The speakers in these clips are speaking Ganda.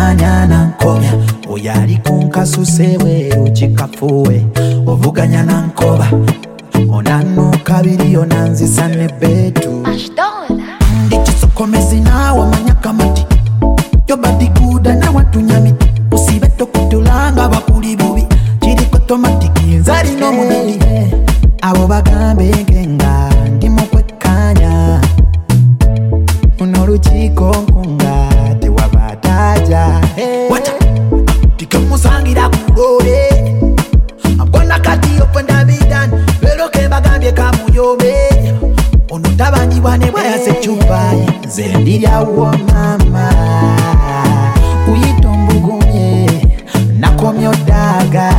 kanya nankomya oyali kunkasusewe uchikafuwe ovuganya nankoba onanuka biri onanzisa ne betu ndikisokomezi nawe amanyakamati yobadi guda nawe tunyami usibe tokutulanga bakuli bubi kiriko tomatiki nzali n'omubiri abo bagambe ngenga ndimo kwekanya unolukiiko nkunga tewabataja wacha tikamusangira kulole ambona kati openda bidani lero ke bagambye kamuyombe ono tabanyibwane bwayase chupa nze ndiryawo mama uyitombugumye nakomyo daga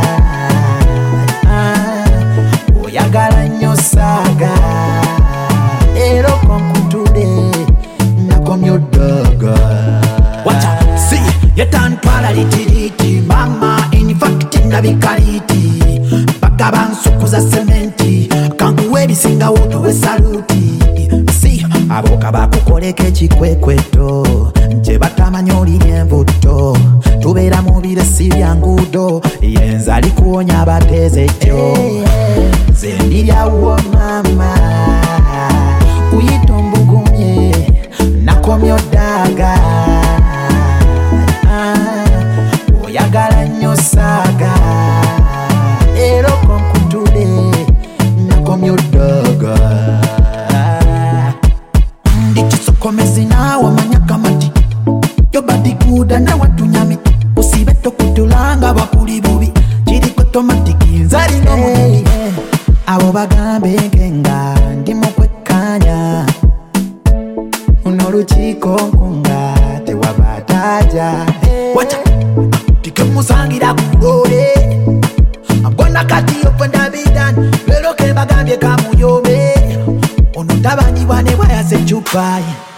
oyagala nnyo saga ero konkutule nakomyo daga wacha si yetantwala litiriti mama in fact nabikaliti bagaba nsukuza sementi kanguwe bisinga wotuwe saluti si aboka bakukoleka ekikwekweto nje batamanya oliri envuto tubeera mu biresi bya nguudo yenza alikuwonya abateeze ekyo nze ndiryawo mama uyitombugumye nakomyo daga oyagala nnyo saga ero konkutule nakomyo daga ndikisokomezi nawe amanyakamati yobadi guda nawe tunyami usibe tokutulanga bakuli bubi kiriko tomatiki nzali n'omubiri abo bagambe ngenga ndimo kwekanya unolukiiko nkunga tewabataja wacha tikamusangira kulole ambona kati openda bidani lero ke bagambye kamuyombe ono tabanyibwane bwayase chupa